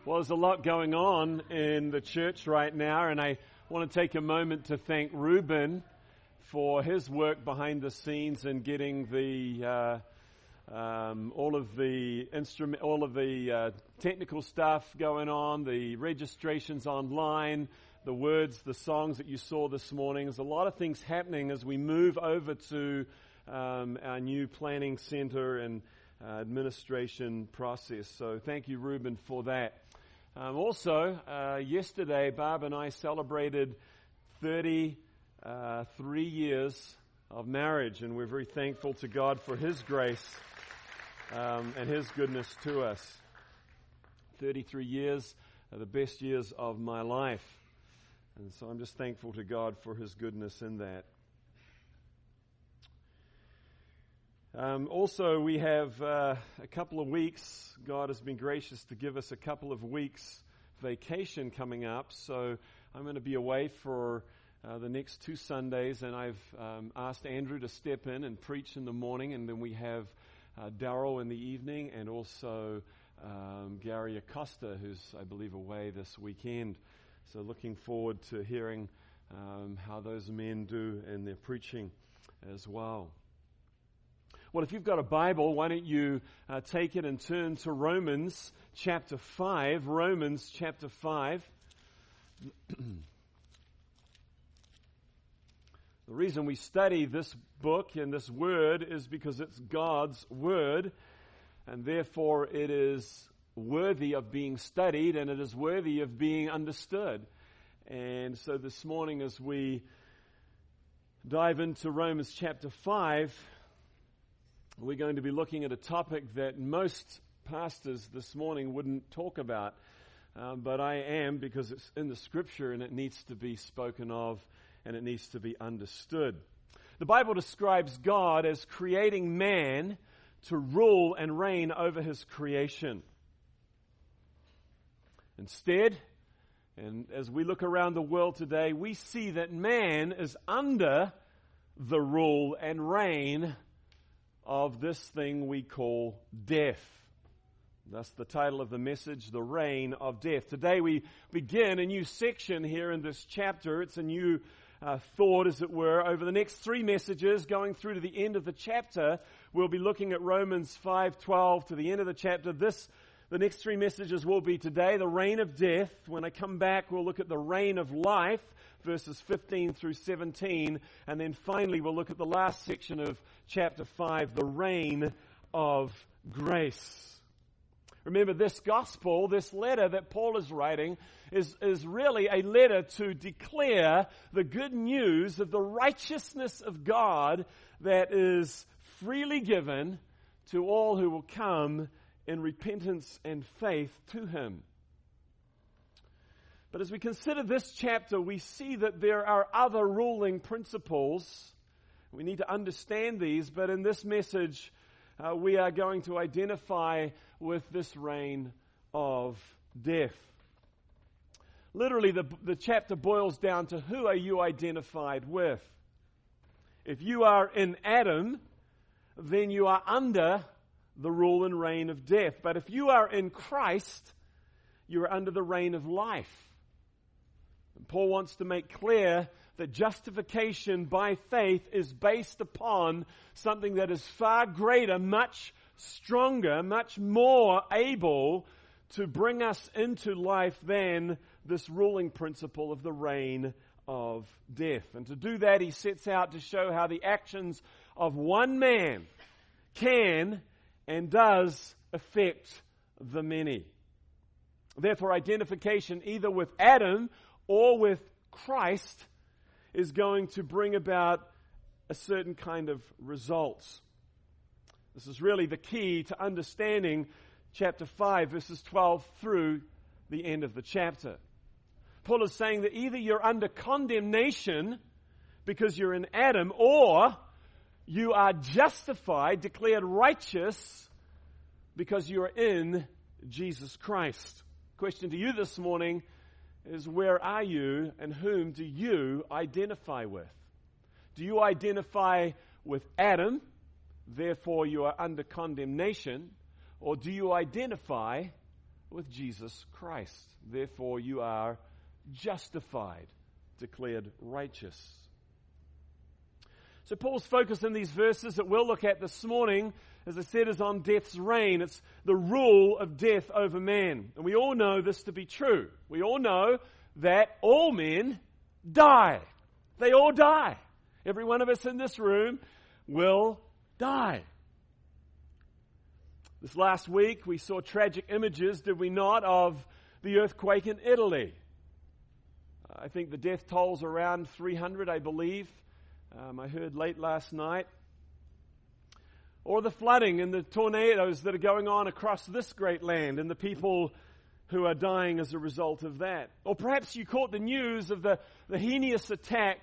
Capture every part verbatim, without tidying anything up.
Well, there's a lot going on in the church right now, and I want to take a moment to thank Ruben for his work behind the scenes and getting the uh, um, all of the instrument, all of the uh, technical stuff going on, the registrations online, the words, the songs that you saw this morning. There's a lot of things happening as we move over to um, our new planning center and uh, administration process. So thank you, Ruben, for that. Um, also, uh, yesterday, Barb and I celebrated thirty-three years of marriage, and we're very thankful to God for His grace um, and His goodness to us. thirty-three years are the best years of my life, and so I'm just thankful to God for His goodness in that. Um, also, we have uh, a couple of weeks. God has been gracious to give us a couple of weeks vacation coming up. So I'm going to be away for uh, the next two Sundays, and I've um, asked Andrew to step in and preach in the morning, and then we have uh, Darryl in the evening, and also um, Gary Acosta, who's, I believe, away this weekend. So looking forward to hearing um, how those men do in their preaching as well. Well, if you've got a Bible, why don't you uh, take it and turn to Romans chapter five. Romans chapter five. The reason we study this book and this word is because it's God's word, and therefore it is worthy of being studied and it is worthy of being understood. And so this morning, as we dive into Romans chapter five, we're going to be looking at a topic that most pastors this morning wouldn't talk about, um, but I am, because it's in the Scripture and it needs to be spoken of and it needs to be understood. The Bible describes God as creating man to rule and reign over His creation. Instead, and as we look around the world today, we see that man is under the rule and reign of this thing we call death. That's the title of the message, The Reign of Death. Today we begin a new section here in this chapter. It's a new uh, thought, as it were. Over the next three messages, going through to the end of the chapter, we'll be looking at Romans five twelve to the end of the chapter. This, the next three messages will be today, the reign of death. When I come back, we'll look at the reign of life, verses fifteen through seventeen, and then finally we'll look at the last section of chapter five, the reign of grace. Remember, this gospel, this letter that Paul is writing, is, is really a letter to declare the good news of the righteousness of God that is freely given to all who will come in repentance and faith to Him. But as we consider this chapter, we see that there are other ruling principles. We need to understand these, but in this message, uh, we are going to identify with this reign of death. Literally, the, the chapter boils down to, who are you identified with? If you are in Adam, then you are under the rule and reign of death. But if you are in Christ, you are under the reign of life. And Paul wants to make clear that justification by faith is based upon something that is far greater, much stronger, much more able to bring us into life than this ruling principle of the reign of death. And to do that, he sets out to show how the actions of one man can and does affect the many. Therefore, identification either with Adam or with Christ is going to bring about a certain kind of results. This is really the key to understanding chapter five, verses twelve through the end of the chapter. Paul is saying that either you're under condemnation because you're in Adam, or you are justified, declared righteous, because you are in Jesus Christ. Question to you this morning is, where are you and whom do you identify with? Do you identify with Adam, therefore you are under condemnation, or do you identify with Jesus Christ. Therefore you are justified, declared righteous. So Paul's focus in these verses that we'll look at this morning, as I said, is on death's reign. It's the rule of death over man. And we all know this to be true. We all know that all men die. They all die. Every one of us in this room will die. This last week we saw tragic images, did we not, of the earthquake in Italy. I think the death toll's around three hundred, I believe. Um, I heard late last night. Or the flooding and the tornadoes that are going on across this great land and the people who are dying as a result of that. Or perhaps you caught the news of the, the heinous attack,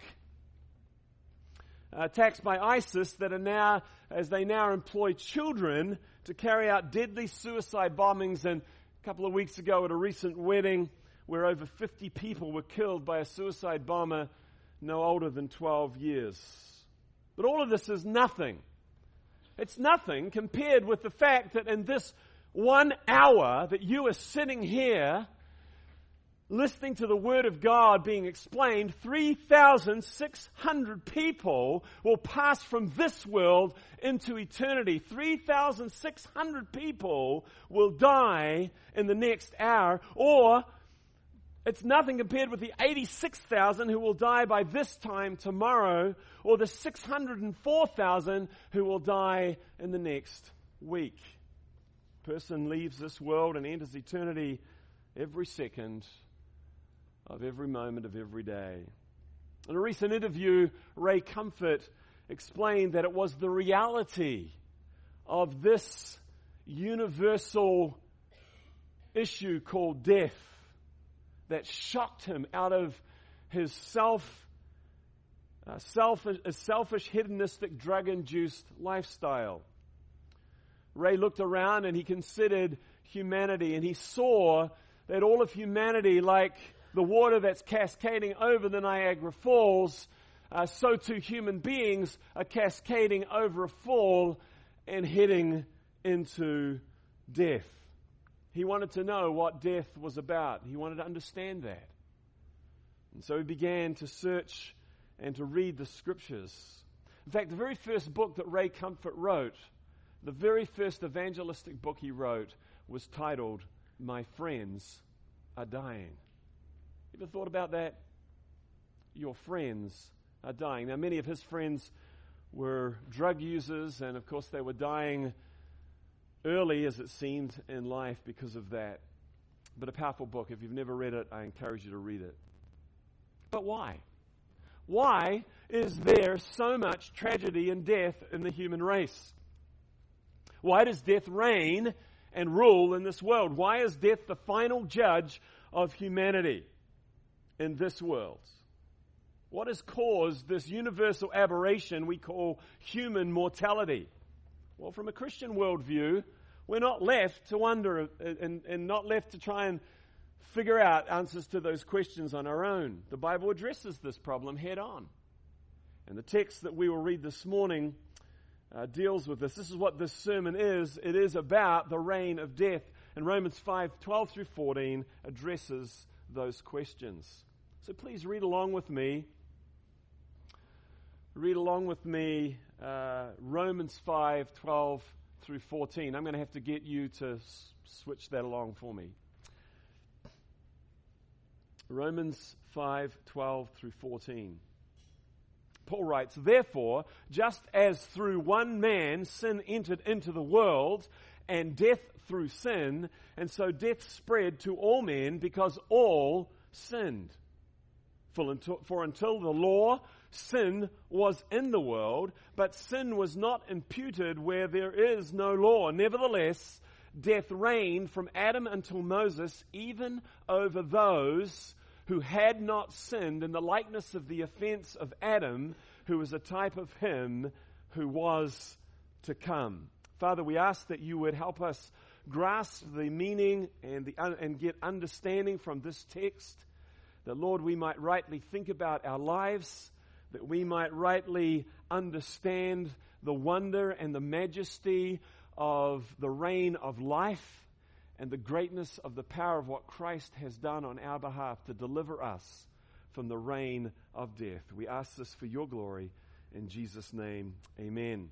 uh, attacks by ISIS that are now, as they now employ children to carry out deadly suicide bombings. And a couple of weeks ago at a recent wedding where over fifty people were killed by a suicide bomber no older than twelve years. But all of this is nothing. It's nothing compared with the fact that in this one hour that you are sitting here listening to the Word of God being explained, three thousand six hundred people will pass from this world into eternity. three thousand six hundred people will die in the next hour, or it's nothing compared with the eighty-six thousand who will die by this time tomorrow, or the six hundred four thousand who will die in the next week. A person leaves this world and enters eternity every second of every moment of every day. In a recent interview, Ray Comfort explained that it was the reality of this universal issue called death that shocked him out of his self, uh, selfish, a selfish, hedonistic, drug-induced lifestyle. Ray looked around and he considered humanity, and he saw that all of humanity, like the water that's cascading over the Niagara Falls, uh, so too human beings are cascading over a fall and heading into death. He wanted to know what death was about. He wanted to understand that. And so he began to search and to read the Scriptures. In fact, the very first book that Ray Comfort wrote, the very first evangelistic book he wrote, was titled, My Friends Are Dying. You ever thought about that? Your friends are dying. Now, many of his friends were drug users, and of course they were dying early, as it seemed, in life because of that. But a powerful book. If you've never read it, I encourage you to read it. But why? Why is there so much tragedy and death in the human race? Why does death reign and rule in this world? Why is death the final judge of humanity in this world? What has caused this universal aberration we call human mortality? Well, from a Christian worldview, we're not left to wonder and, and not left to try and figure out answers to those questions on our own. The Bible addresses this problem head on. And the text that we will read this morning uh, deals with this. This is what this sermon is. It is about the reign of death. And Romans five, twelve through fourteen addresses those questions. So please read along with me. Read along with me uh, Romans five, twelve through fourteen. I'm going to have to get you to s- switch that along for me. Romans five, twelve through fourteen. Paul writes, Therefore, just as through one man sin entered into the world, and death through sin, and so death spread to all men because all sinned. For until, for until the law, sin was in the world, but sin was not imputed where there is no law. Nevertheless, death reigned from Adam until Moses, even over those who had not sinned, in the likeness of the offense of Adam, who was a type of him who was to come. Father, we ask that you would help us grasp the meaning and, the, and get understanding from this text, that, Lord, we might rightly think about our lives, that we might rightly understand the wonder and the majesty of the reign of life, and the greatness of the power of what Christ has done on our behalf to deliver us from the reign of death. We ask this for your glory. In Jesus' name, amen.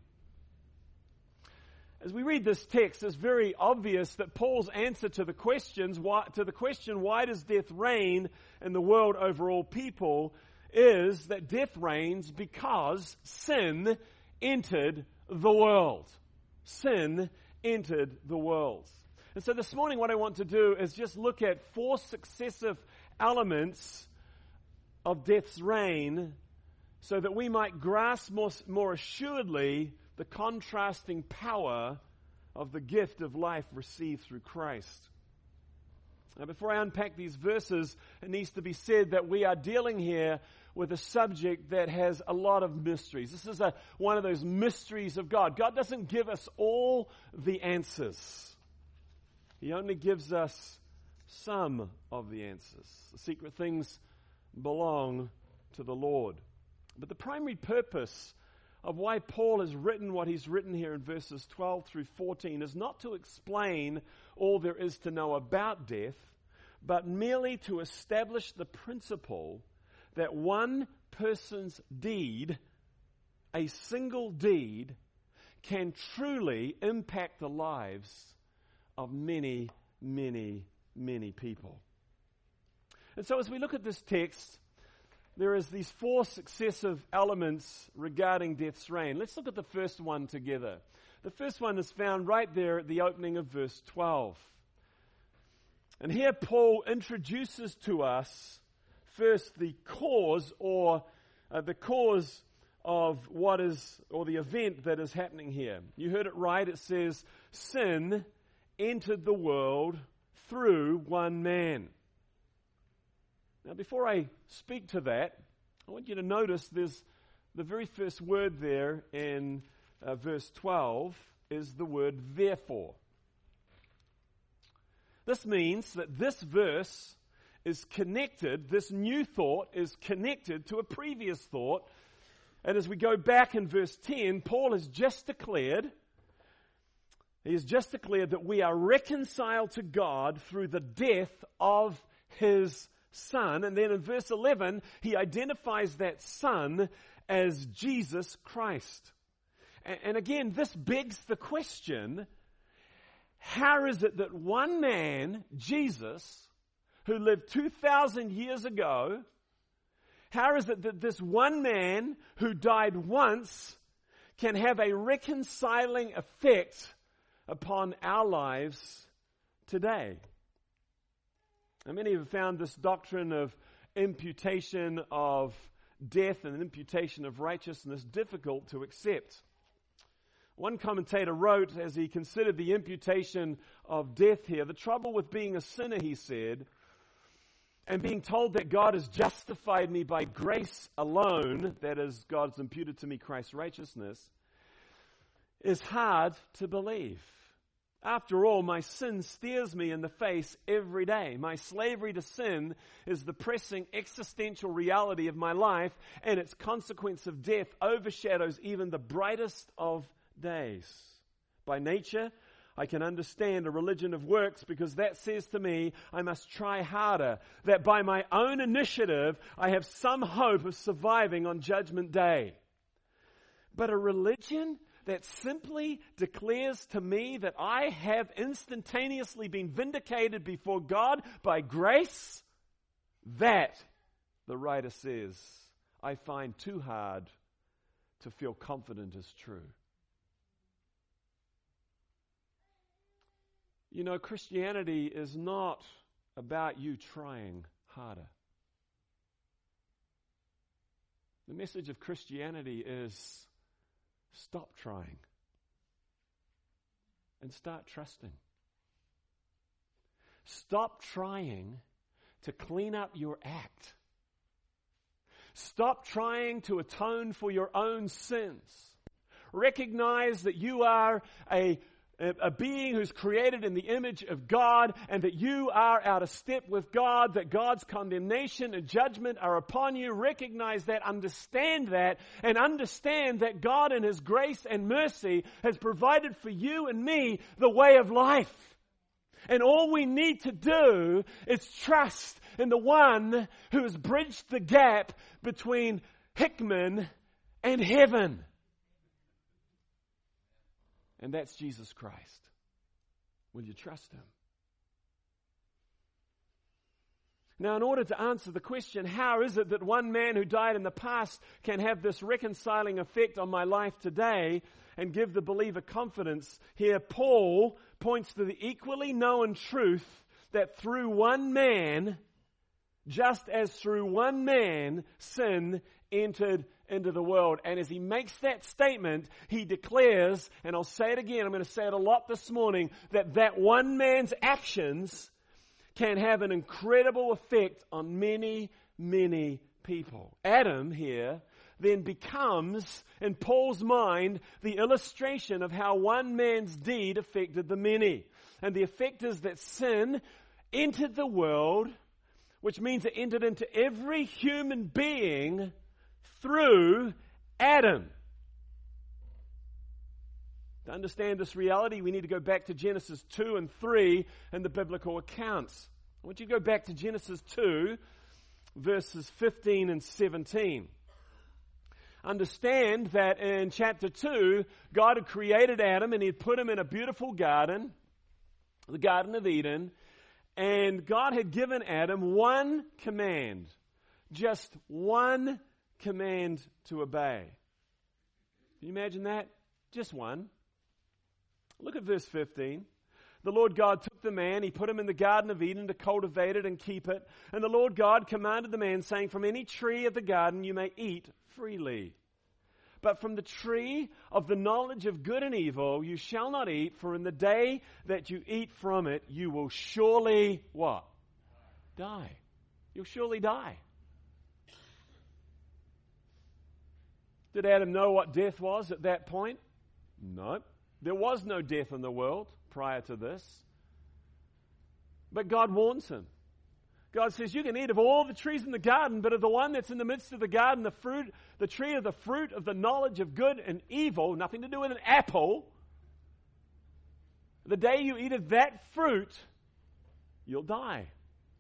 As we read this text, it's very obvious that Paul's answer to the questions, why, to the question, why does death reign in the world over all people, is that death reigns because sin entered the world. Sin entered the world. And so this morning what I want to do is just look at four successive elements of death's reign so that we might grasp more, more assuredly the contrasting power of the gift of life received through Christ. Now, before I unpack these verses, it needs to be said that we are dealing here with a subject that has a lot of mysteries. This is a, one of those mysteries of God. God doesn't give us all the answers. He only gives us some of the answers. The secret things belong to the Lord. But the primary purpose of why Paul has written what he's written here in verses twelve through fourteen is not to explain all there is to know about death, but merely to establish the principle that one person's deed, a single deed, can truly impact the lives of many, many, many people. And so as we look at this text, there is these four successive elements regarding death's reign. Let's look at the first one together. The first one is found right there at the opening of verse twelve. And here Paul introduces to us first the cause or uh, the cause of what is, or the event that is happening here. You heard it right. It says, sin entered the world through one man. Now, before I speak to that, I want you to notice there's the very first word there in uh, verse twelve is the word therefore. This means that this verse is connected, this new thought is connected to a previous thought. And as we go back in verse ten, Paul has just declared, he has just declared that we are reconciled to God through the death of his Son. And then in verse eleven, he identifies that Son as Jesus Christ. And, and again, this begs the question, how is it that one man, Jesus, who lived two thousand years ago, how is it that this one man who died once can have a reconciling effect upon our lives today? And many have found this doctrine of imputation of death and imputation of righteousness difficult to accept. One commentator wrote, as he considered the imputation of death here, the trouble with being a sinner, he said, and being told that God has justified me by grace alone, that is, God has imputed to me Christ's righteousness, is hard to believe. After all, my sin stares me in the face every day. My slavery to sin is the pressing existential reality of my life, and its consequence of death overshadows even the brightest of days. By nature, I can understand a religion of works because that says to me I must try harder, that by my own initiative I have some hope of surviving on Judgment Day. But a religion that simply declares to me that I have instantaneously been vindicated before God by grace, that, the writer says, I find too hard to feel confident is true. You know, Christianity is not about you trying harder. The message of Christianity is stop trying and start trusting. Stop trying to clean up your act. Stop trying to atone for your own sins. Recognize that you are a A being who's created in the image of God, and that you are out of step with God, that God's condemnation and judgment are upon you. Recognize that, understand that, and understand that God in His grace and mercy has provided for you and me the way of life. And all we need to do is trust in the one who has bridged the gap between Hickman and heaven. And that's Jesus Christ. Will you trust him? Now, in order to answer the question, how is it that one man who died in the past can have this reconciling effect on my life today and give the believer confidence? Here, Paul points to the equally known truth that through one man, just as through one man, sin entered into the world. And as he makes that statement, he declares, and I'll say it again, I'm going to say it a lot this morning, that that one man's actions can have an incredible effect on many, many people. Adam here then becomes, in Paul's mind, the illustration of how one man's deed affected the many. And the effect is that sin entered the world, which means it entered into every human being through Adam. To understand this reality, we need to go back to Genesis two and three in the biblical accounts. I want you to go back to Genesis two, verses fifteen and seventeen. Understand that in chapter two, God had created Adam and he had put him in a beautiful garden, the Garden of Eden, and God had given Adam one command, just one command to obey. Can you imagine that? Just one. Look at verse fifteen. The Lord God took the man, he put him in the Garden of Eden to cultivate it and keep it. And the Lord God commanded the man, saying, from any tree of the garden you may eat freely. But from the tree of the knowledge of good and evil you shall not eat, for in the day that you eat from it, you will surely, what? Die. You'll surely die. Did Adam know what death was at that point? No. There was no death in the world prior to this. But God warns him. God says, you can eat of all the trees in the garden, but of the one that's in the midst of the garden, the fruit, the tree of the fruit of the knowledge of good and evil, nothing to do with an apple. The day you eat of that fruit, you'll die.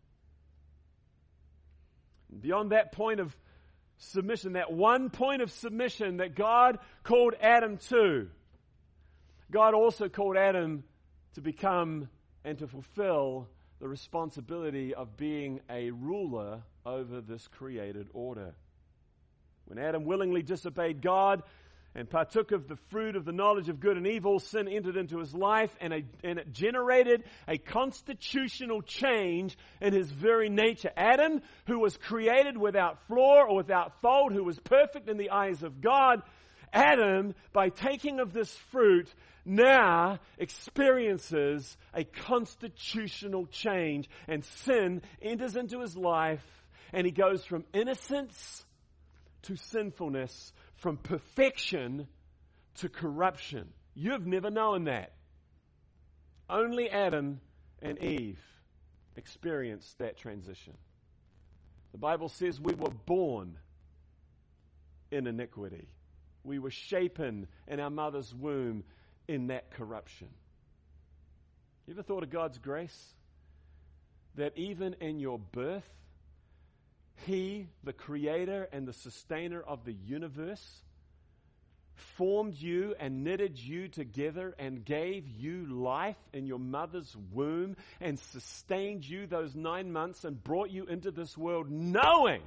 Beyond that point of submission, that one point of submission that God called Adam to, God also called Adam to become and to fulfill the responsibility of being a ruler over this created order. When Adam willingly disobeyed God and partook of the fruit of the knowledge of good and evil, sin entered into his life, and, a, and it generated a constitutional change in his very nature. Adam, who was created without flaw or without fault, who was perfect in the eyes of God, Adam, by taking of this fruit, now experiences a constitutional change, and sin enters into his life, and he goes from innocence to sinfulness, from perfection to corruption. You've never known that. Only Adam and Eve experienced that transition. The Bible says we were born in iniquity. We were shapen in our mother's womb in that corruption. You ever thought of God's grace? That even in your birth, He, the creator and the sustainer of the universe, formed you and knitted you together and gave you life in your mother's womb and sustained you those nine months and brought you into this world knowing,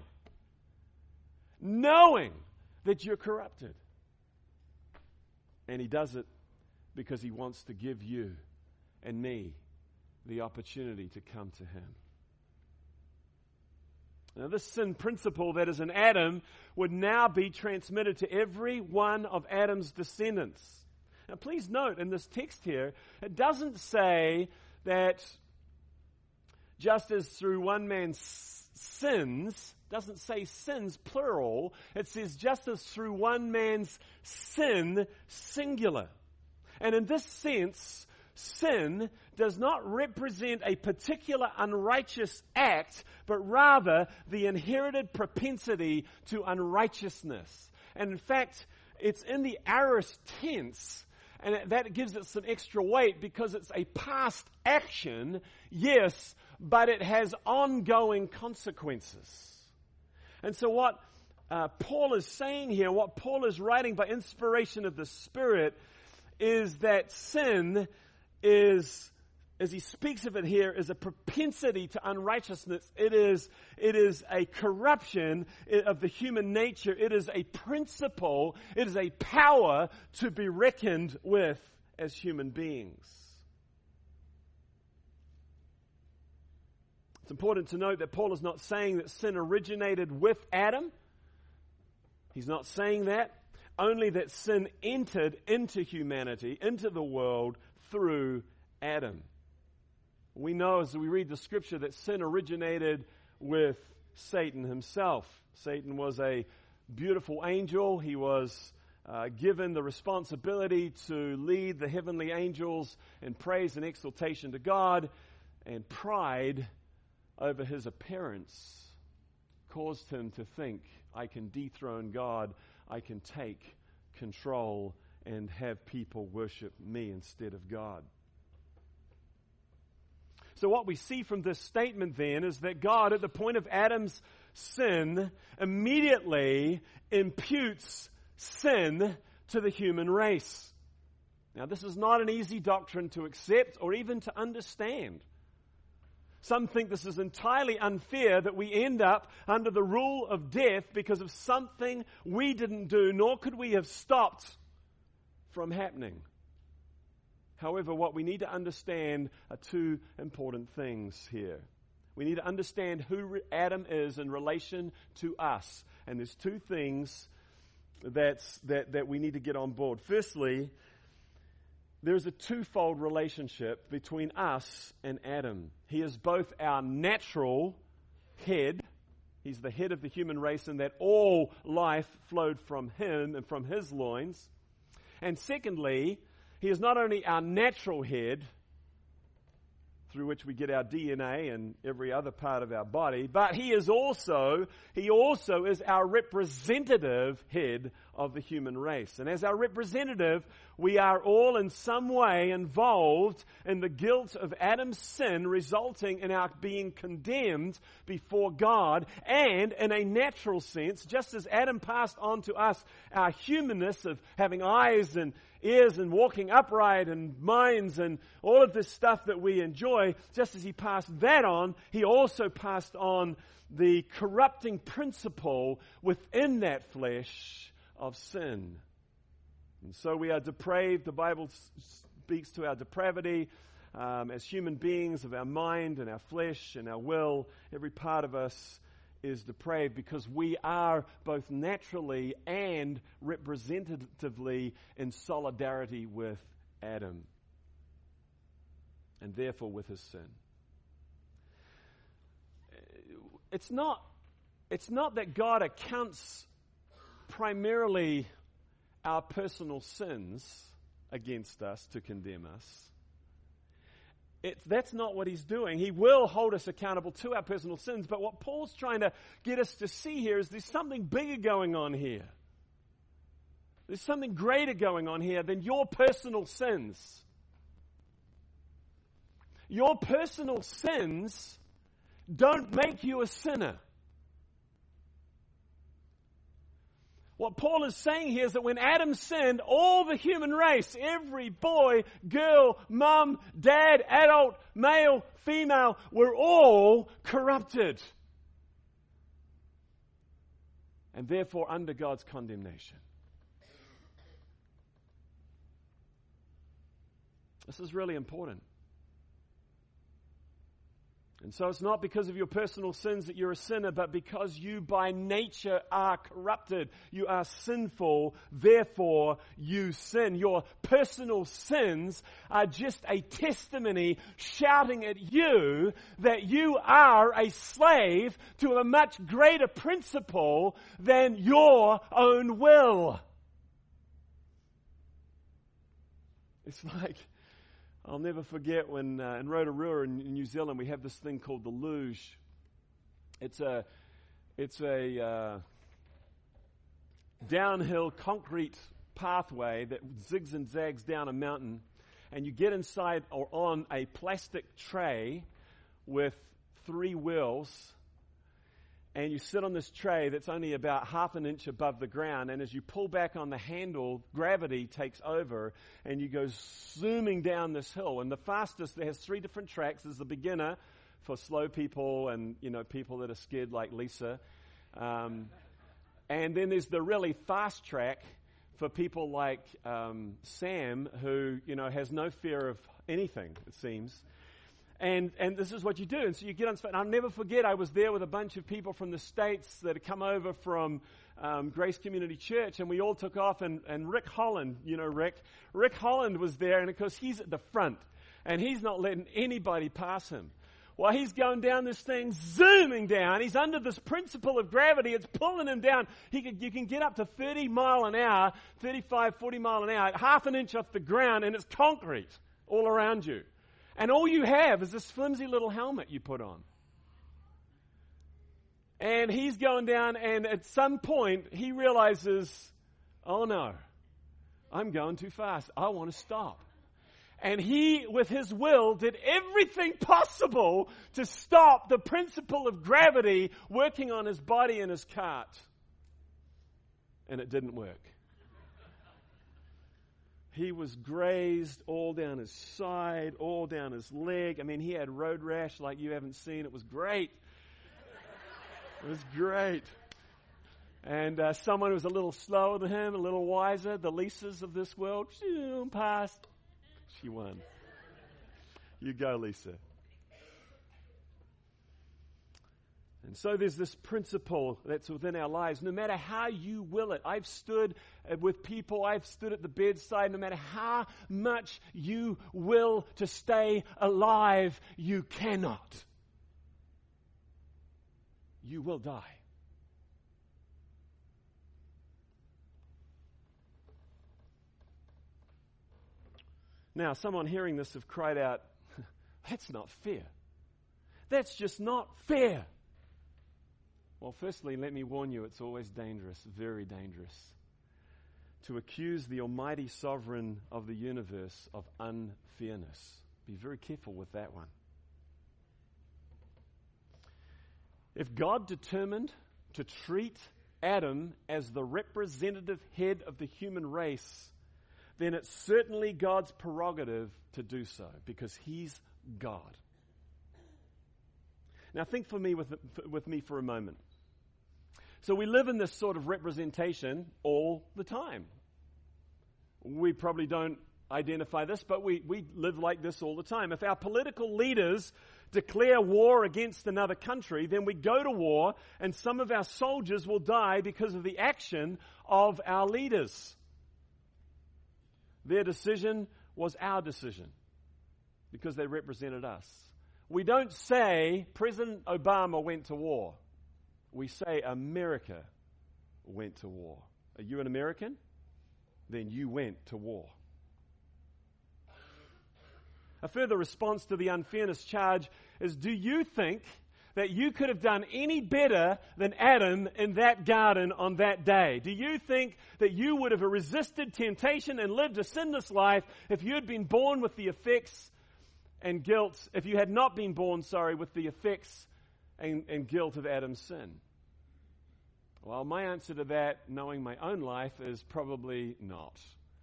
knowing that you're corrupted. And He does it because He wants to give you and me the opportunity to come to Him. Now, this sin principle that is in Adam would now be transmitted to every one of Adam's descendants. Now, please note in this text here, it doesn't say that just as through one man's sins, doesn't say sins plural, it says just as through one man's sin singular. And in this sense, sin does not represent a particular unrighteous act, but rather the inherited propensity to unrighteousness. And in fact, it's in the aorist tense, And that gives it some extra weight because it's a past action, yes, but it has ongoing consequences. And so what uh, Paul is saying here, what Paul is writing by inspiration of the Spirit, is that sin is, as he speaks of it here, is a propensity to unrighteousness. It is, it is a corruption of the human nature. It is a principle. It is a power to be reckoned with as human beings. It's important to note that Paul is not saying that sin originated with Adam. He's not saying that. Only that sin entered into humanity, into the world, through Adam. We know as we read the scripture that sin originated with Satan himself. Satan was a beautiful angel. He was uh, given the responsibility to lead the heavenly angels in praise and exaltation to God, and pride over his appearance caused him to think, I can dethrone God, I can take control and have people worship me instead of God. So what we see from this statement then is that God, at the point of Adam's sin, immediately imputes sin to the human race. Now, this is not an easy doctrine to accept or even to understand. Some think this is entirely unfair, that we end up under the rule of death because of something we didn't do, nor could we have stopped from happening. However, what we need to understand are two important things here. We need to understand who Adam is in relation to us. And there's two things that's, that, that we need to get on board. Firstly, there's a twofold relationship between us and Adam. He is both our natural head. He's the head of the human race, and that all life flowed from him and from his loins. And secondly, he is not only our natural head, through which we get our D N A and every other part of our body, but he is also, he also is our representative head of the human race. And as our representative, we are all in some way involved in the guilt of Adam's sin, resulting in our being condemned before God. And in a natural sense, just as Adam passed on to us our humanness of having eyes and ears and walking upright and minds and all of this stuff that we enjoy, just as he passed that on, he also passed on the corrupting principle within that flesh of sin. And so we are depraved. The Bible speaks to our depravity um, as human beings of our mind and our flesh and our will. Every part of us is depraved because we are both naturally and representatively in solidarity with Adam, and therefore with his sin. It's not, it's not that God accounts primarily our personal sins against us to condemn us. It, that's not what he's doing. He will hold us accountable to our personal sins, but what Paul's trying to get us to see here is there's something bigger going on here. There's something greater going on here than your personal sins. Your personal sins don't make you a sinner. What Paul is saying here is that when Adam sinned, all the human race, every boy, girl, mum, dad, adult, male, female, were all corrupted. And therefore under God's condemnation. This is really important. And so it's not because of your personal sins that you're a sinner, but because you by nature are corrupted. You are sinful, therefore you sin. Your personal sins are just a testimony shouting at you that you are a slave to a much greater principle than your own will. It's like, I'll never forget when uh, in Rotorua in, in New Zealand we have this thing called the luge. It's a it's a uh, downhill concrete pathway that zigs and zags down a mountain, and you get inside or on a plastic tray with three wheels, and you sit on this tray that's only about half an inch above the ground, and as you pull back on the handle, gravity takes over, and you go zooming down this hill. And the fastest, it has three different tracks. There's the beginner for slow people and, you know, people that are scared like Lisa. Um, and then there's the really fast track for people like um, Sam, who, you know, has no fear of anything, it seems. And and this is what you do. And so you get on, and I'll never forget, I was there with a bunch of people from the States that had come over from um, Grace Community Church, and we all took off, and, and Rick Holland, you know Rick, Rick Holland was there, and of course he's at the front, and he's not letting anybody pass him. Well, he's going down this thing, zooming down. He's under this principle of gravity. It's pulling him down. He could, you can get up to thirty mile an hour, thirty-five, forty mile an hour, half an inch off the ground, and it's concrete all around you. And all you have is this flimsy little helmet you put on. And he's going down, and at some point, he realizes, oh no, I'm going too fast. I want to stop. And he, with his will, did everything possible to stop the principle of gravity working on his body and his cart. And it didn't work. He was grazed all down his side, all down his leg. I mean, he had road rash like you haven't seen. It was great. It was great. And uh, someone who was a little slower than him, a little wiser, the Lisas of this world, zoom past. She won. You go, Lisa. And so there's this principle that's within our lives. No matter how you will it, I've stood with people, I've stood at the bedside, no matter how much you will to stay alive, you cannot. You will die. Now, someone hearing this have cried out, that's not fair. That's just not fair. Well, firstly, let me warn you, it's always dangerous, very dangerous, to accuse the almighty sovereign of the universe of unfairness. Be very careful with that one. If God determined to treat Adam as the representative head of the human race, then it's certainly God's prerogative to do so, because he's God. Now think for me with, with me for a moment. So we live in this sort of representation all the time. We probably don't identify this, but we, we live like this all the time. If our political leaders declare war against another country, then we go to war, and some of our soldiers will die because of the action of our leaders. Their decision was our decision because they represented us. We don't say President Obama went to war. We say America went to war. Are you an American? Then you went to war. A further response to the unfairness charge is, do you think that you could have done any better than Adam in that garden on that day? Do you think that you would have resisted temptation and lived a sinless life if you had been born with the effects and guilt, if you had not been born, sorry, with the effects and, and guilt of Adam's sin? Well, my answer to that, knowing my own life, is probably not.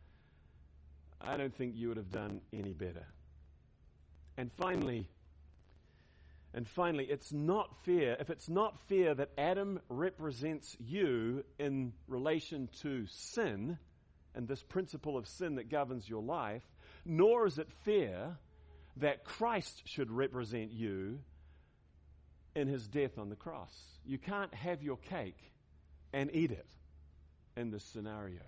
I don't think you would have done any better. And finally, and finally, it's not fair, if it's not fair that Adam represents you in relation to sin, and this principle of sin that governs your life, nor is it fair that Christ should represent you in his death on the cross. You can't have your cake and eat it in this scenario.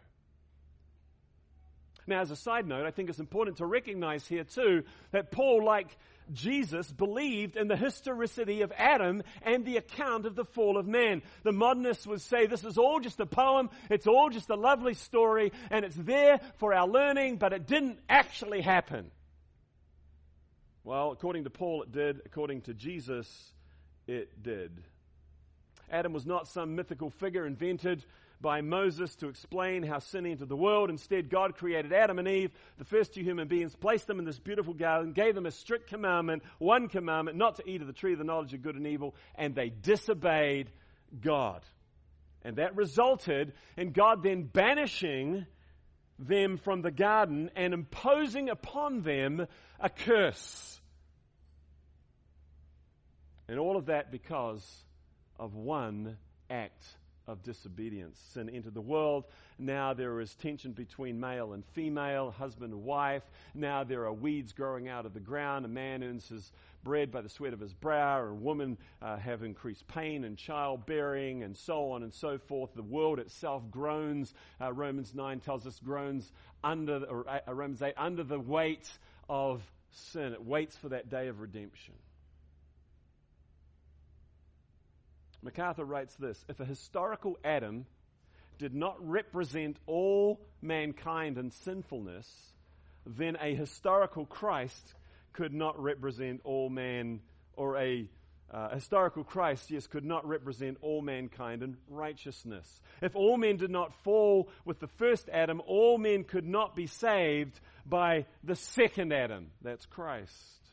Now, as a side note, I think it's important to recognize here too that Paul, like Jesus, believed in the historicity of Adam and the account of the fall of man. The modernists would say this is all just a poem, it's all just a lovely story, and it's there for our learning, but it didn't actually happen. Well, according to Paul, it did. According to Jesus, it did. Adam was not some mythical figure invented by Moses to explain how sin entered the world. Instead, God created Adam and Eve, the first two human beings, placed them in this beautiful garden, gave them a strict commandment, one commandment, not to eat of the tree of the knowledge of good and evil, and they disobeyed God. And that resulted in God then banishing them from the garden and imposing upon them a curse. And all of that because of one act of disobedience. Sin entered the world. Now there is tension between male and female, husband and wife. Now there are weeds growing out of the ground. A man earns his bread by the sweat of his brow, and women uh, have increased pain and childbearing, and so on and so forth. The world itself groans. Uh, Romans nine tells us groans under, or uh, Romans eight, under the weight of sin. It waits for that day of redemption. MacArthur writes this: if a historical Adam did not represent all mankind in sinfulness, then a historical Christ could not represent all man, or a uh, historical Christ, yes, could not represent all mankind in righteousness. If all men did not fall with the first Adam, all men could not be saved by the second Adam. That's Christ.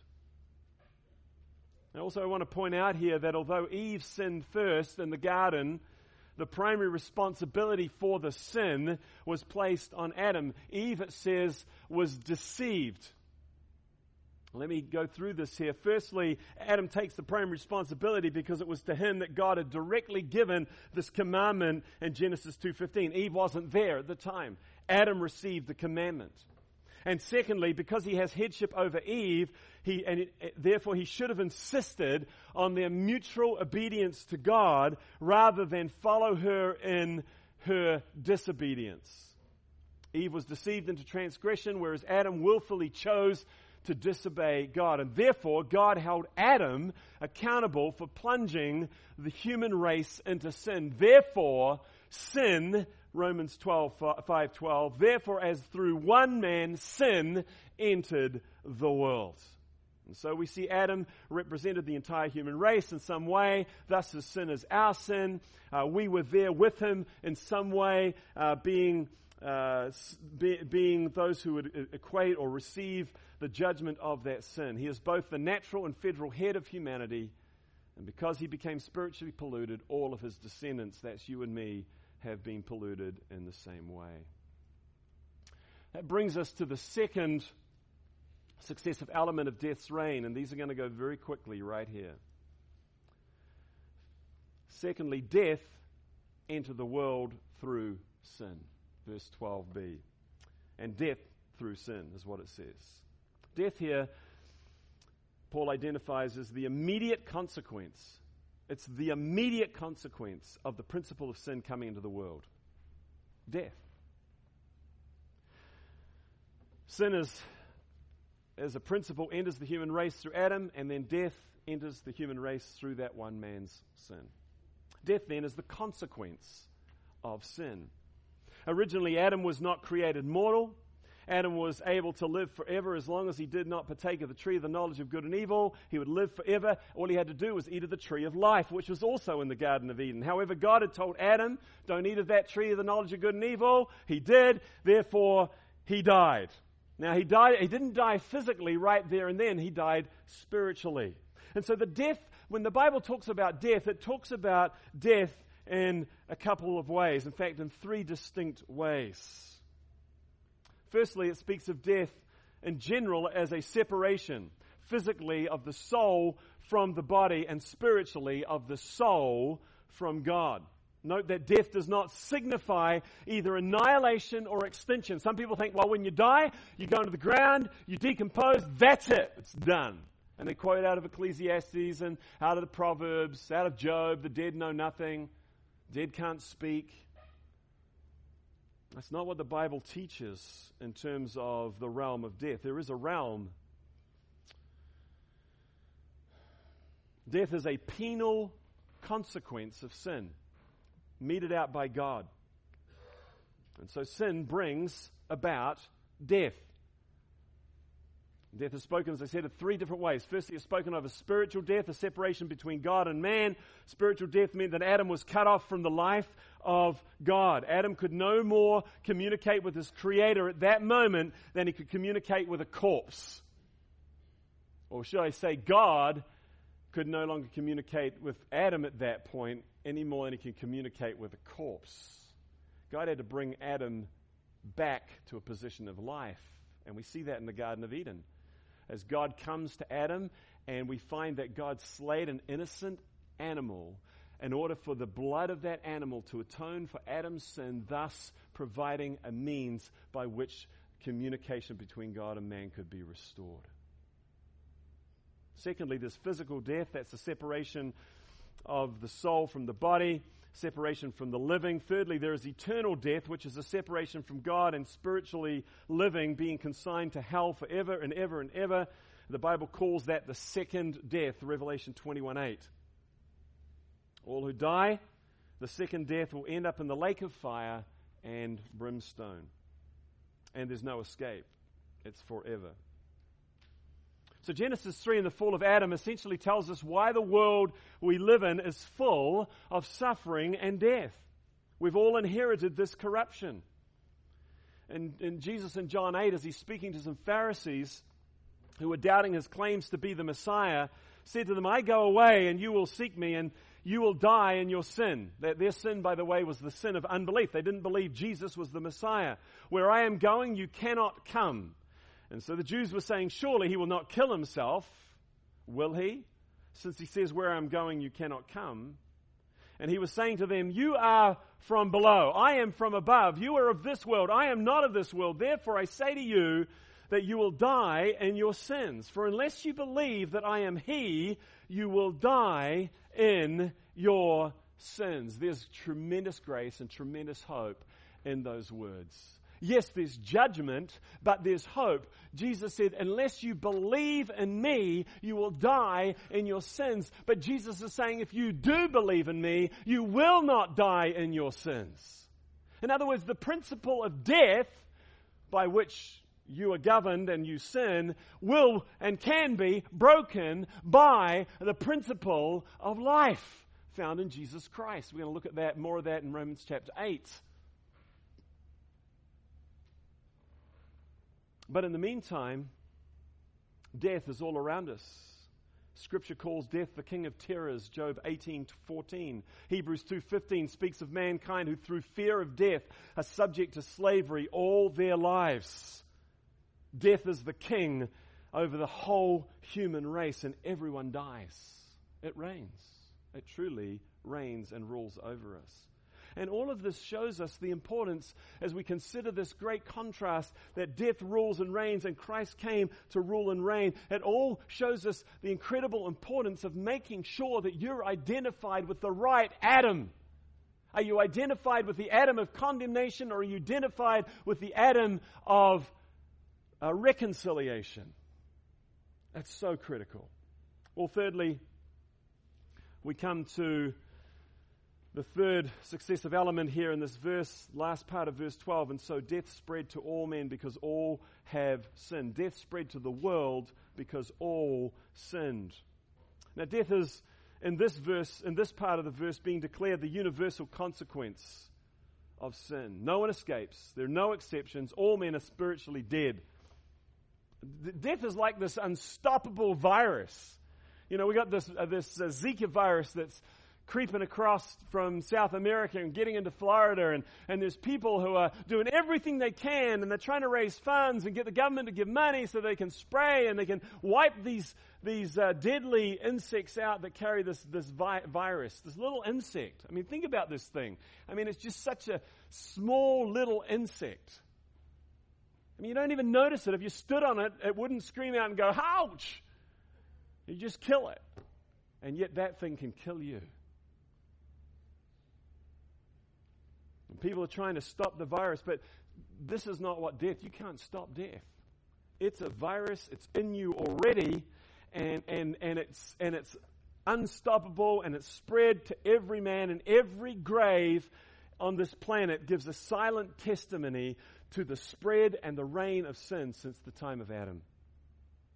And also I want to point out here that although Eve sinned first in the garden, the primary responsibility for the sin was placed on Adam. Eve, it says, was deceived. Let me go through this here. Firstly, Adam takes the primary responsibility because it was to him that God had directly given this commandment in Genesis two fifteen. Eve wasn't there at the time. Adam received the commandment. And secondly, because he has headship over Eve, he and it, therefore he should have insisted on their mutual obedience to God rather than follow her in her disobedience. Eve was deceived into transgression, whereas Adam willfully chose to disobey God. And therefore, God held Adam accountable for plunging the human race into sin. Therefore, sin, Romans twelve, five twelve, therefore as through one man sin entered the world. And so we see Adam represented the entire human race in some way. Thus his sin is our sin. Uh, we were there with him in some way, uh, being uh, be, being those who would equate or receive the judgment of that sin. He is both the natural and federal head of humanity. And because he became spiritually polluted, all of his descendants, that's you and me, have been polluted in the same way. That brings us to the second successive element of death's reign, and these are going to go very quickly right here. Secondly, death entered the world through sin, verse twelve b. And death through sin is what it says. Death here, Paul identifies as the immediate consequence. It's the immediate consequence of the principle of sin coming into the world. Death. Sin is, as a principle, enters the human race through Adam, and then death enters the human race through that one man's sin. Death, then, is the consequence of sin. Originally, Adam was not created mortal. Adam was able to live forever as long as he did not partake of the tree of the knowledge of good and evil. He would live forever. All he had to do was eat of the tree of life, which was also in the Garden of Eden. However, God had told Adam, don't eat of that tree of the knowledge of good and evil. He did. Therefore, he died. Now, he died. He didn't die physically right there and then. He died spiritually. And so the death, when the Bible talks about death, it talks about death in a couple of ways. In fact, in three distinct ways. Firstly, it speaks of death in general as a separation physically of the soul from the body and spiritually of the soul from God. Note that death does not signify either annihilation or extinction. Some people think, well, when you die, you go into the ground, you decompose, that's it, it's done. And they quote out of Ecclesiastes and out of the Proverbs, out of Job, the dead know nothing, dead can't speak. That's not what the Bible teaches in terms of the realm of death. There is a realm. Death is a penal consequence of sin, meted out by God. And so sin brings about death. Death is spoken, as I said, in three different ways. Firstly, it's spoken of a spiritual death, a separation between God and man. Spiritual death meant that Adam was cut off from the life of God. Adam could no more communicate with his Creator at that moment than he could communicate with a corpse. Or should I say, God could no longer communicate with Adam at that point any more than he could communicate with a corpse. God had to bring Adam back to a position of life. And we see that in the Garden of Eden. As God comes to Adam, and we find that God slayed an innocent animal in order for the blood of that animal to atone for Adam's sin, thus providing a means by which communication between God and man could be restored. Secondly, there's physical death. That's the separation of the soul from the body, separation from the living. Thirdly, there is eternal death, which is a separation from God and spiritually living, being consigned to hell forever and ever and ever. The Bible calls that the second death, Revelation twenty-one eight. All who die, the second death will end up in the lake of fire and brimstone. And there's no escape. It's forever. So Genesis three and the fall of Adam essentially tells us why the world we live in is full of suffering and death. We've all inherited this corruption. And, and Jesus in John eight, as he's speaking to some Pharisees who were doubting his claims to be the Messiah, said to them, I go away and you will seek me and you will die in your sin. That their sin, by the way, was the sin of unbelief. They didn't believe Jesus was the Messiah. Where I am going, you cannot come. And so the Jews were saying, surely he will not kill himself, will he? Since he says, where I'm going, you cannot come. And he was saying to them, you are from below. I am from above. You are of this world. I am not of this world. Therefore I say to you that you will die in your sins. For unless you believe that I am he, you will die in your sins. There's tremendous grace and tremendous hope in those words. Yes, there's judgment, but there's hope. Jesus said, unless you believe in me, you will die in your sins. But Jesus is saying, if you do believe in me, you will not die in your sins. In other words, the principle of death by which you are governed and you sin will and can be broken by the principle of life found in Jesus Christ. We're going to look at that, more of that in Romans chapter eight. But in the meantime, death is all around us. Scripture calls death the king of terrors, Job eighteen fourteen. Hebrews two fifteen speaks of mankind who through fear of death are subject to slavery all their lives. Death is the king over the whole human race, and everyone dies. It reigns. It truly reigns and rules over us. And all of this shows us the importance as we consider this great contrast that death rules and reigns and Christ came to rule and reign. It all shows us the incredible importance of making sure that you're identified with the right Adam. Are you identified with the Adam of condemnation, or are you identified with the Adam of uh, reconciliation? That's so critical. Well, thirdly, we come to the third successive element here in this verse, last part of verse twelve, and so death spread to all men because all have sinned. Death spread to the world because all sinned. Now death is, in this verse, in this part of the verse, being declared the universal consequence of sin. No one escapes. There are no exceptions. All men are spiritually dead. Death is like this unstoppable virus. You know, we got this, uh, this uh, Zika virus that's creeping across from South America and getting into Florida, and, and there's people who are doing everything they can, and they're trying to raise funds and get the government to give money so they can spray and they can wipe these these uh, deadly insects out that carry this this vi- virus, this little insect. I mean, think about this thing. I mean, it's just such a small little insect. I mean, you don't even notice it. If you stood on it, it wouldn't scream out and go, ouch! You just kill it. And yet that thing can kill you. People are trying to stop the virus, but this is not what death. You can't stop death. It's a virus. It's in you already, and and and it's and it's unstoppable, and it's spread to every man, and every grave on this planet gives a silent testimony to the spread and the reign of sin since the time of Adam.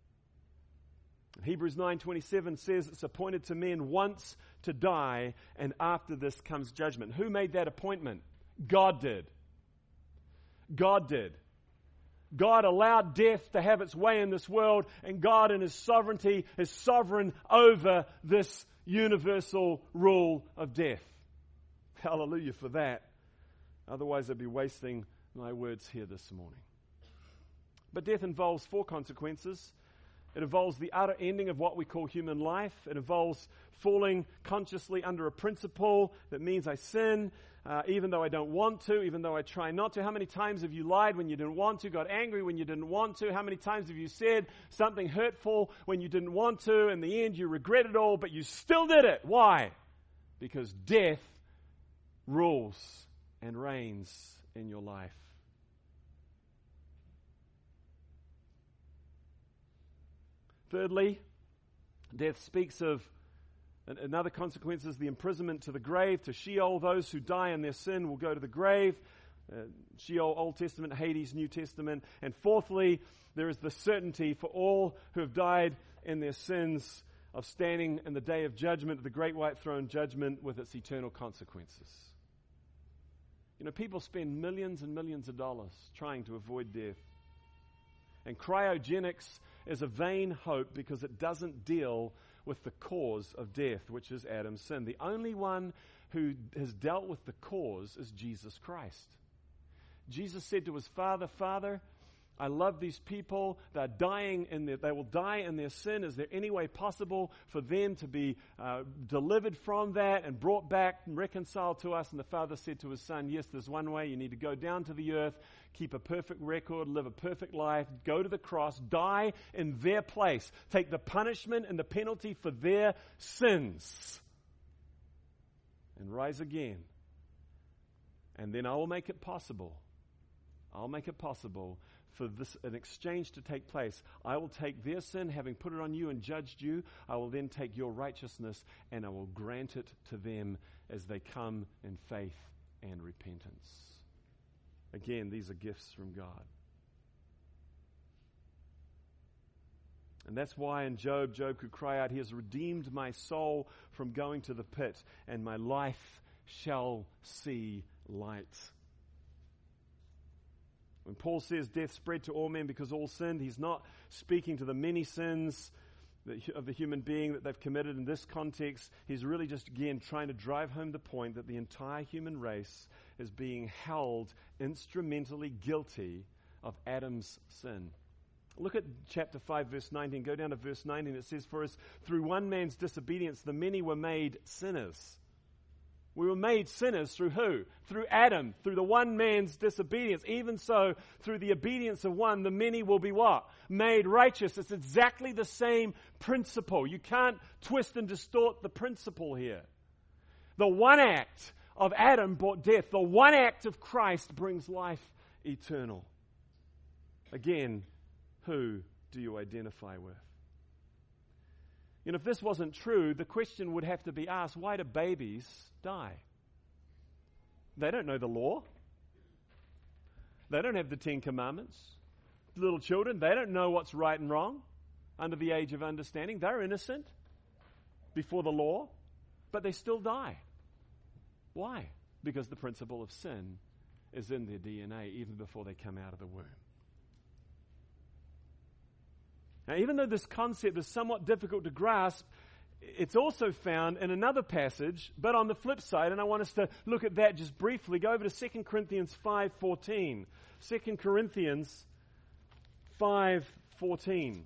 Hebrews nine twenty-seven says it's appointed to men once to die, and after this comes judgment. Who made that appointment? God did. God did. God allowed death to have its way in this world, and God in His sovereignty is sovereign over this universal rule of death. Hallelujah for that. Otherwise I'd be wasting my words here this morning. But death involves four consequences. It involves the utter ending of what we call human life. It involves falling consciously under a principle that means I sin, uh, even though I don't want to, even though I try not to. How many times have you lied when you didn't want to, got angry when you didn't want to? How many times have you said something hurtful when you didn't want to? In the end, you regret it all, but you still did it. Why? Because death rules and reigns in your life. Thirdly, death speaks of another consequence is the imprisonment to the grave, to Sheol. Those who die in their sin will go to the grave. Uh, Sheol, Old Testament, Hades, New Testament. And fourthly, there is the certainty for all who have died in their sins of standing in the day of judgment, the great white throne judgment with its eternal consequences. You know, people spend millions and millions of dollars trying to avoid death. And cryogenics is a vain hope because it doesn't deal with the cause of death, which is Adam's sin. The only one who has dealt with the cause is Jesus Christ. Jesus said to his Father, Father, I love these people. They're dying in their, they will die in their sin. Is there any way possible for them to be uh, delivered from that and brought back and reconciled to us? And the Father said to his Son, yes, there's one way. You need to go down to the earth, keep a perfect record, live a perfect life, go to the cross, die in their place, take the punishment and the penalty for their sins, and rise again. And then I will make it possible. I'll make it possible for this an exchange to take place. I will take their sin, having put it on you and judged you. I will then take your righteousness and I will grant it to them as they come in faith and repentance. Again, these are gifts from God. And that's why in Job, Job could cry out, He has redeemed my soul from going to the pit, and my life shall see light. When Paul says death spread to all men because all sinned, he's not speaking to the many sins of the human being that they've committed in this context. He's really just, again, trying to drive home the point that the entire human race is being held instrumentally guilty of Adam's sin. Look at chapter five, verse nineteen. Go down to verse nineteen. It says, For as through one man's disobedience the many were made sinners. We were made sinners through who? Through Adam, through the one man's disobedience. Even so, through the obedience of one, the many will be what? Made righteous. It's exactly the same principle. You can't twist and distort the principle here. The one act of Adam brought death. The one act of Christ brings life eternal. Again, who do you identify with? You know, if this wasn't true, the question would have to be asked, why do babies die? They don't know the law. They don't have the Ten Commandments. Little children, they don't know what's right and wrong under the age of understanding. They're innocent before the law, but they still die. Why? Because the principle of sin is in their D N A even before they come out of the womb. Now, even though this concept is somewhat difficult to grasp, it's also found in another passage, but on the flip side, and I want us to look at that just briefly. Go over to Second Corinthians five fourteen. Second Corinthians five fourteen.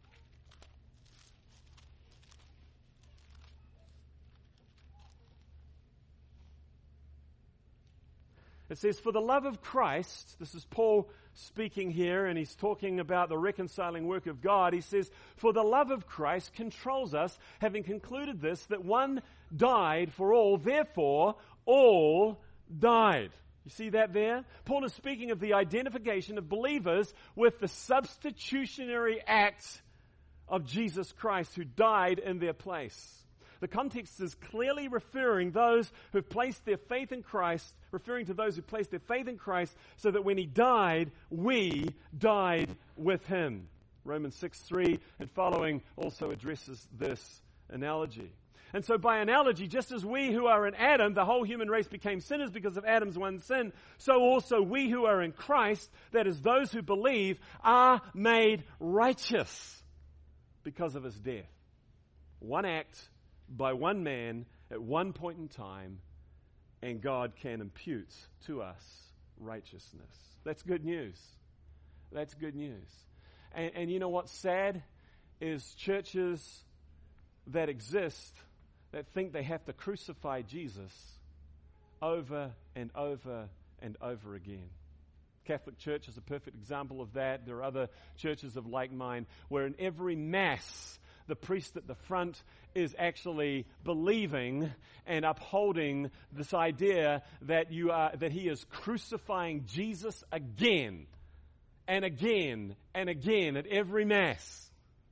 It says, for the love of Christ, this is Paul speaking here, and he's talking about the reconciling work of God. He says, for the love of Christ controls us, having concluded this, that one died for all, therefore all died. You see that there? Paul is speaking of the identification of believers with the substitutionary act of Jesus Christ who died in their place. The context is clearly referring those who've placed their faith in Christ, referring to those who placed their faith in Christ, so that when he died, we died with him. Romans six three and following also addresses this analogy. And so by analogy, just as we who are in Adam, the whole human race became sinners because of Adam's one sin, so also we who are in Christ, that is those who believe, are made righteous because of his death. One act by one man at one point in time, and God can impute to us righteousness. That's good news. That's good news. And, and you know what's sad is churches that exist that think they have to crucify Jesus over and over and over again. Catholic Church is a perfect example of that. There are other churches of like mind where in every Mass, the priest at the front is actually believing and upholding this idea that you are that he is crucifying Jesus again and again and again at every Mass.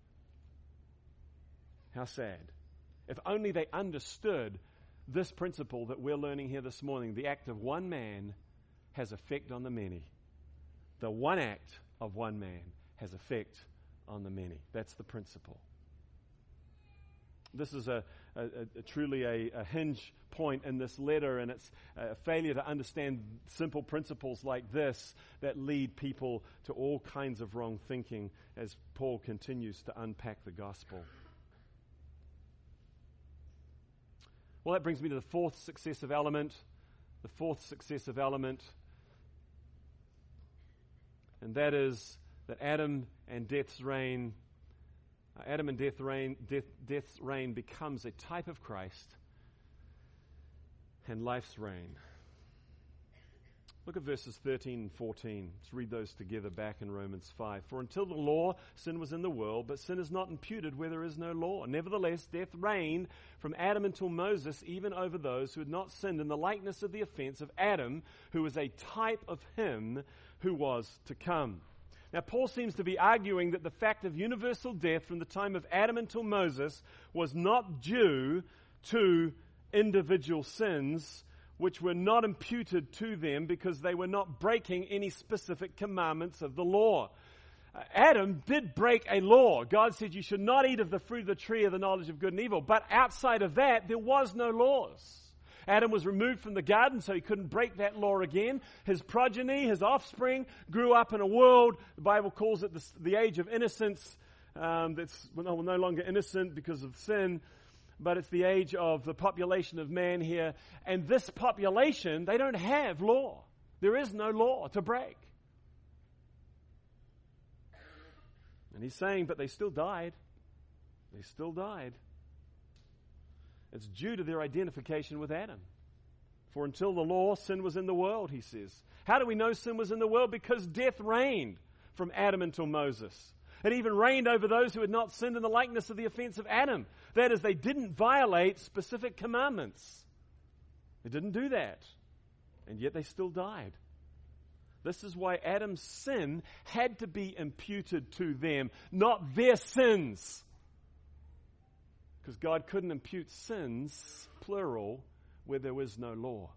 How sad. If only they understood this principle that we're learning here this morning. The act of one man has effect on the many. The one act of one man has effect on the many. That's the principle. This is a, a, a truly a, a hinge point in this letter, and it's a failure to understand simple principles like this that lead people to all kinds of wrong thinking as Paul continues to unpack the gospel. Well, that brings me to the fourth successive element. The fourth successive element, and that is that Adam and death's reign Uh, Adam and death reign, death, death's reign becomes a type of Christ and life's reign. Look at verses thirteen and fourteen. Let's read those together back in Romans five. For until the law, sin was in the world, but sin is not imputed where there is no law. Nevertheless, death reigned from Adam until Moses, even over those who had not sinned, in the likeness of the offense of Adam, who was a type of him who was to come. Now, Paul seems to be arguing that the fact of universal death from the time of Adam until Moses was not due to individual sins, which were not imputed to them because they were not breaking any specific commandments of the law. Uh, Adam did break a law. God said you should not eat of the fruit of the tree of the knowledge of good and evil. But outside of that, there was no laws. Adam was removed from the garden, so he couldn't break that law again. His progeny, his offspring, grew up in a world, the Bible calls it the, the age of innocence, um, that's no, no longer innocent because of sin, but it's the age of the population of man here. And this population, they don't have law. There is no law to break. And he's saying, but they still died. They still died. It's due to their identification with Adam. For until the law, sin was in the world, he says. How do we know sin was in the world? Because death reigned from Adam until Moses. It even reigned over those who had not sinned in the likeness of the offense of Adam. That is, they didn't violate specific commandments. They didn't do that. And yet they still died. This is why Adam's sin had to be imputed to them, not their sins. Because God couldn't impute sins, plural, where there was no law.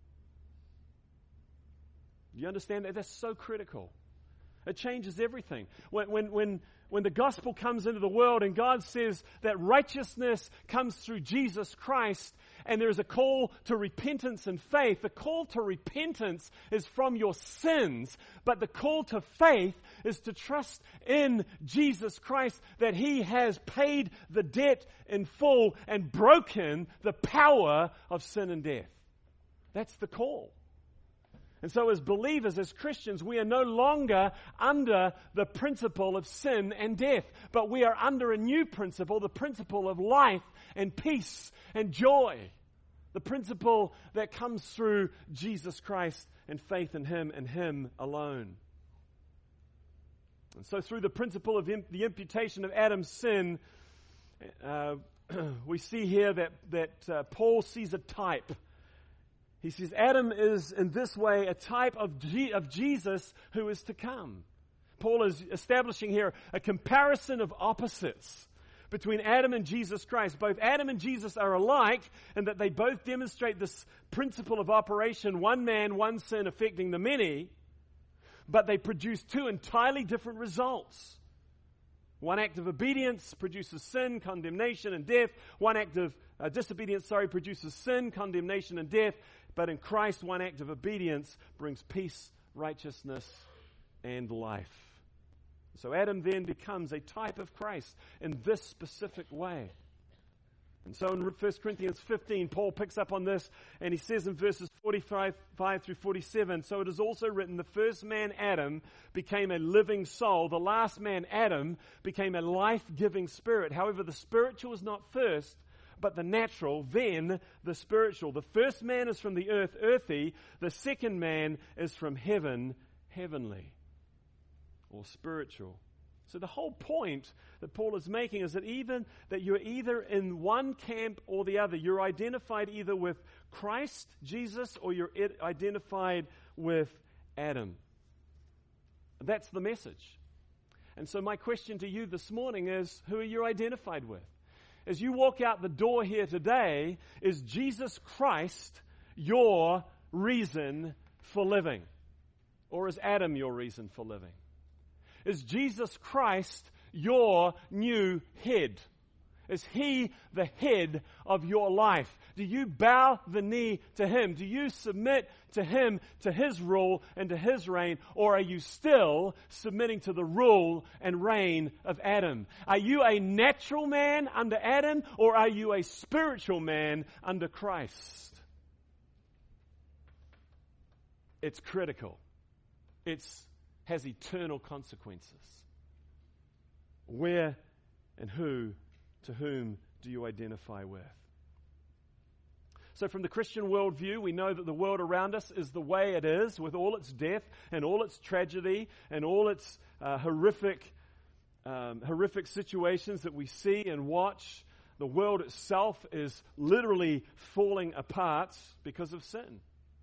Do you understand that? That's so critical. It changes everything. When, when, when, when the gospel comes into the world and God says that righteousness comes through Jesus Christ, and there is a call to repentance and faith. The call to repentance is from your sins, but the call to faith is to trust in Jesus Christ, that He has paid the debt in full and broken the power of sin and death. That's the call. And so as believers, as Christians, we are no longer under the principle of sin and death, but we are under a new principle, the principle of life and peace and joy. The principle that comes through Jesus Christ and faith in Him and Him alone. And so through the principle of imp- the imputation of Adam's sin, uh, we see here that, that uh, Paul sees a type. He says Adam is in this way a type of, G- of Jesus who is to come. Paul is establishing here a comparison of opposites between Adam and Jesus Christ. Both Adam and Jesus are alike in that they both demonstrate this principle of operation, one man, one sin affecting the many, but they produce two entirely different results. One act of obedience produces sin, condemnation, and death. One act of uh, disobedience, sorry, produces sin, condemnation, and death. But in Christ, one act of obedience brings peace, righteousness, and life. So Adam then becomes a type of Christ in this specific way. And so in First Corinthians fifteen, Paul picks up on this, and he says in verses forty-five through forty-seven, so it is also written, the first man, Adam, became a living soul. The last man, Adam, became a life-giving spirit. However, the spiritual is not first, but the natural, then the spiritual. The first man is from the earth, earthy. The second man is from heaven, heavenly, or spiritual. So the whole point that Paul is making is that even that you're either in one camp or the other. You're identified either with Christ, Jesus, or you're identified with Adam. That's the message. And so my question to you this morning is, who are you identified with? As you walk out the door here today, is Jesus Christ your reason for living? Or is Adam your reason for living? Is Jesus Christ your new head? Is He the head of your life? Do you bow the knee to Him? Do you submit to Him, to His rule and to His reign? Or are you still submitting to the rule and reign of Adam? Are you a natural man under Adam, or are you a spiritual man under Christ? It's critical. It's has eternal consequences. Where and who, to whom do you identify with? So from the Christian worldview, we know that the world around us is the way it is, with all its death and all its tragedy and all its uh, horrific, um, horrific situations that we see and watch. The world itself is literally falling apart because of sin.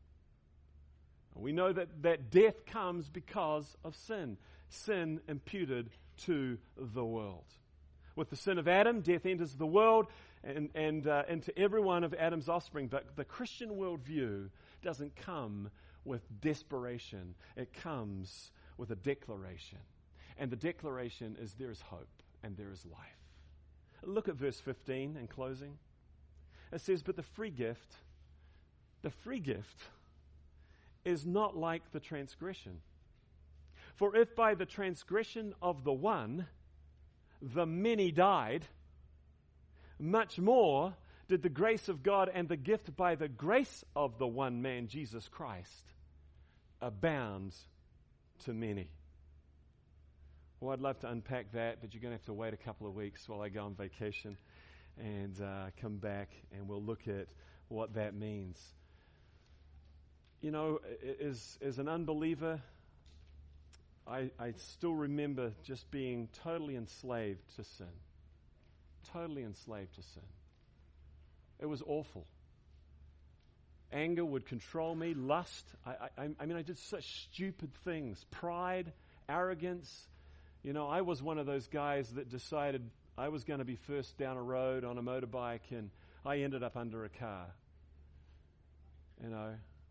We know that, that death comes because of sin. Sin imputed to the world. With the sin of Adam, death enters the world and, and uh, into every one of Adam's offspring. But the Christian worldview doesn't come with desperation. It comes with a declaration. And the declaration is there is hope and there is life. Look at verse fifteen in closing. It says, but the free gift, the free gift is not like the transgression. For if by the transgression of the one, the many died, much more did the grace of God and the gift by the grace of the one man, Jesus Christ, abound to many. Well, I'd love to unpack that, but you're going to have to wait a couple of weeks while I go on vacation and uh, come back, and we'll look at what that means. You know, as, as an unbeliever, I, I still remember just being totally enslaved to sin. Totally enslaved to sin. It was awful. Anger would control me. Lust. I, I, I mean, I did such stupid things. Pride, arrogance. You know, I was one of those guys that decided I was going to be first down a road on a motorbike, and I ended up under a car. You know,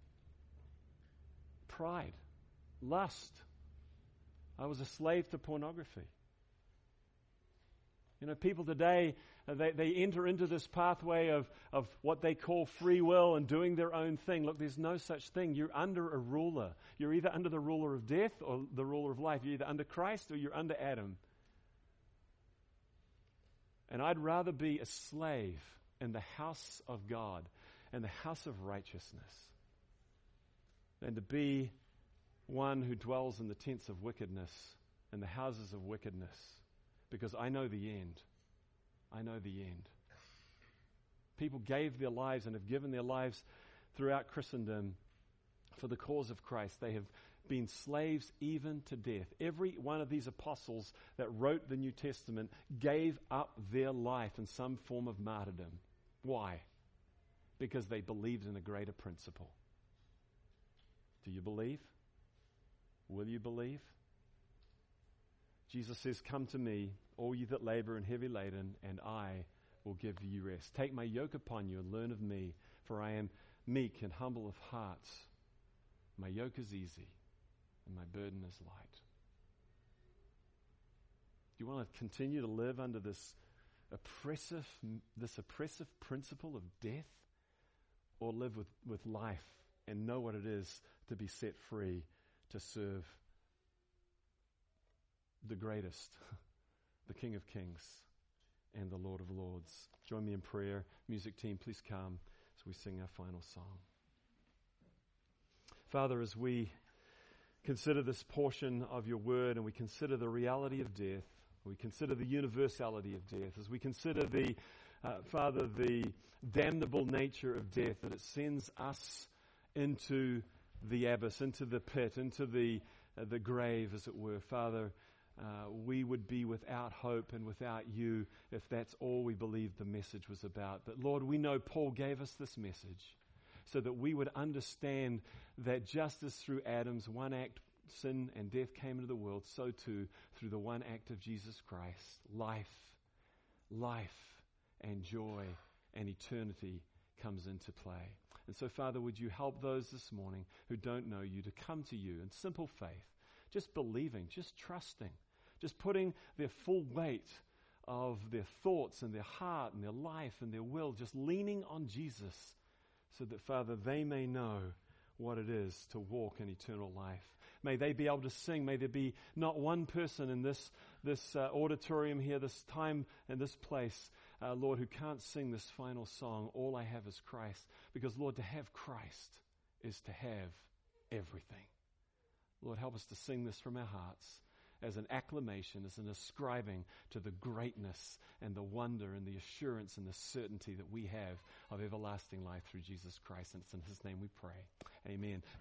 pride, lust. I was a slave to pornography. You know, people today, uh, they, they enter into this pathway of, of what they call free will and doing their own thing. Look, there's no such thing. You're under a ruler. You're either under the ruler of death or the ruler of life. You're either under Christ or you're under Adam. And I'd rather be a slave in the house of God and the house of righteousness than to be one who dwells in the tents of wickedness and the houses of wickedness. Because I know the end. I know the end. People gave their lives and have given their lives throughout Christendom for the cause of Christ. They have been slaves even to death. Every one of these apostles that wrote the New Testament gave up their life in some form of martyrdom. Why? Because they believed in a greater principle. Do you believe? Will you believe? Jesus says, come to me, all you that labor and heavy laden, and I will give you rest. Take my yoke upon you and learn of me, for I am meek and humble of heart. My yoke is easy, and my burden is light. you want to continue to live under this oppressive, this oppressive principle of death, or live with, with life and know what it is to be set free to serve the greatest, the King of Kings and the Lord of Lords? Join me in prayer. Music team, please come as we sing our final song. Father, as we consider this portion of your word and we consider the reality of death, we consider the universality of death, as we consider the, uh, Father, the damnable nature of death, that it sends us into the abyss, into the pit, into the, uh, the grave, as it were. Father, uh, we would be without hope and without you if that's all we believed the message was about. But Lord, we know Paul gave us this message so that we would understand that just as through Adam's one act, sin and death came into the world, so too through the one act of Jesus Christ, life, life and joy and eternity comes into play. And so, Father, would you help those this morning who don't know you to come to you in simple faith, just believing, just trusting, just putting their full weight of their thoughts and their heart and their life and their will, just leaning on Jesus, so that, Father, they may know what it is to walk in eternal life. May they be able to sing. May there be not one person in this this uh, auditorium here, this time and this place, uh, Lord, who can't sing this final song, All I Have is Christ. Because, Lord, to have Christ is to have everything. Lord, help us to sing this from our hearts as an acclamation, as an ascribing to the greatness and the wonder and the assurance and the certainty that we have of everlasting life through Jesus Christ. And it's in his name we pray. Amen.